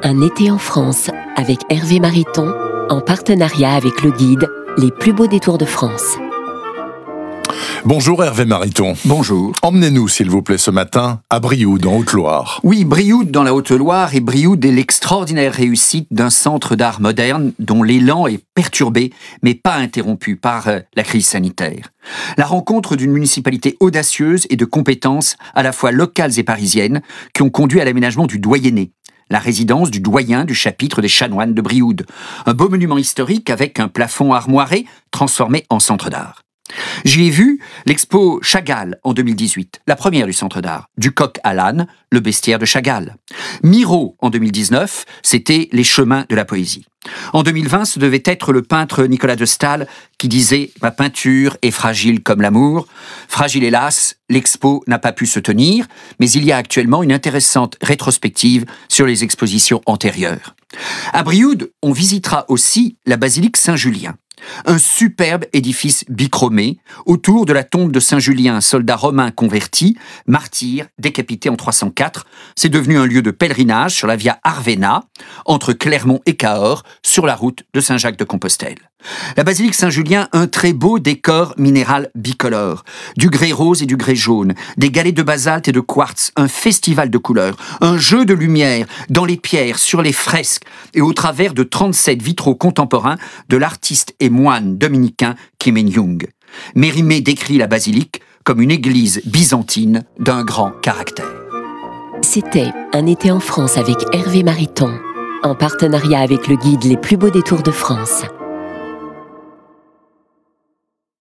Un été en France avec Hervé Mariton, en partenariat avec le guide Les plus beaux détours de France. Bonjour Hervé Mariton. Bonjour. Emmenez-nous s'il vous plaît ce matin à Brioude, en Haute-Loire. Oui, Brioude dans la Haute-Loire, et Brioude est l'extraordinaire réussite d'un centre d'art moderne dont l'élan est perturbé, mais pas interrompu par la crise sanitaire. La rencontre d'une municipalité audacieuse et de compétences à la fois locales et parisiennes qui ont conduit à l'aménagement du Doyenné, la résidence du doyen du chapitre des chanoines de Brioude. Un beau monument historique avec un plafond armoiré transformé en centre d'art. J'y ai vu l'expo Chagall en 2018, la première du centre d'art, du coq à l'âne, le bestiaire de Chagall. Miro en 2019, c'était les chemins de la poésie. En 2020, ce devait être le peintre Nicolas de Staël qui disait « Ma peinture est fragile comme l'amour ». Fragile hélas, l'expo n'a pas pu se tenir, mais il y a actuellement une intéressante rétrospective sur les expositions antérieures. À Brioude, on visitera aussi la basilique Saint-Julien. Un superbe édifice bichromé autour de la tombe de Saint-Julien, soldat romain converti, martyr, décapité en 304. C'est devenu un lieu de pèlerinage sur la Via Arvena, entre Clermont et Cahors, sur la route de Saint-Jacques-de-Compostelle. La basilique Saint-Julien, un très beau décor minéral bicolore, du grès rose et du grès jaune, des galets de basalte et de quartz, un festival de couleurs, un jeu de lumière dans les pierres, sur les fresques et au travers de 37 vitraux contemporains de l'artiste et moine dominicain Kim Il-Jung. Mérimée décrit la basilique comme une église byzantine d'un grand caractère. C'était Un été en France avec Hervé Mariton, en partenariat avec le guide Les plus beaux détours de France.